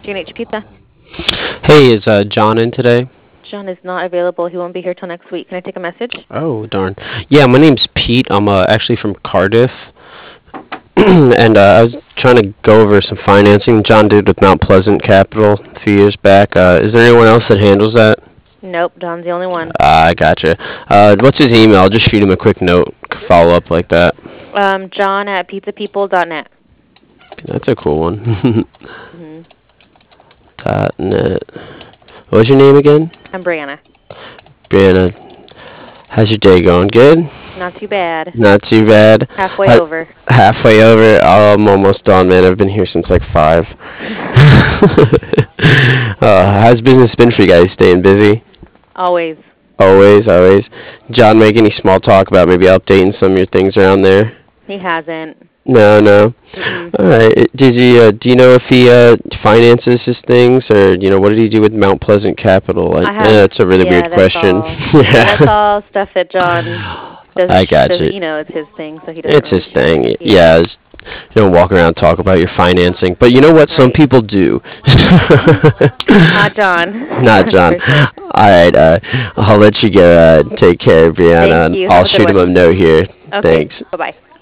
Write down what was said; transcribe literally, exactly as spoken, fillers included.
G and H Pizza. Hey, is uh, John in today? John is not available. He won't be here till next week. Can I take a message? Oh, darn. Yeah, my name's Pete. I'm uh, actually from Cardiff. and uh, I was trying to go over some financing John did with Mount Pleasant Capital a few years back. Uh, is there anyone else that handles that? Nope, John's the only one. Ah, I gotcha. Uh, what's his email? I'll just shoot him a quick note, follow up like that. Um, John at pizzapeople dot net. That's a cool one. hmm Dot net. What was your name again? I'm Brianna. Brianna. How's your day going? Good? Not too bad. Not too bad. Halfway How- over. Halfway over. Oh, I'm almost done, man. I've been here since like five. uh, how's business been for you guys? Staying busy? Always. Always, always. John, make any small talk about maybe updating some of your things around there? He hasn't. No, no. Mm-mm. All right. Did you? Uh, do you know if he uh, finances his things, or you know what did he do with Mount Pleasant Capital? I, I I have. know that's a really Yeah, weird that's question. all. Yeah, that's all stuff that John doesn't. I got doesn't- you. You know, it's his thing, so he doesn't. It's his really thing. share. Yeah, it's, you don't walk around and talk about your financing. But you know what? Some Right. people do. Not John. Not John. For sure. All right. Uh, I'll let you go. Uh, take care, Brianna. Thank and you. I'll Have a good shoot him one. a note here. Okay. Thanks. Bye bye.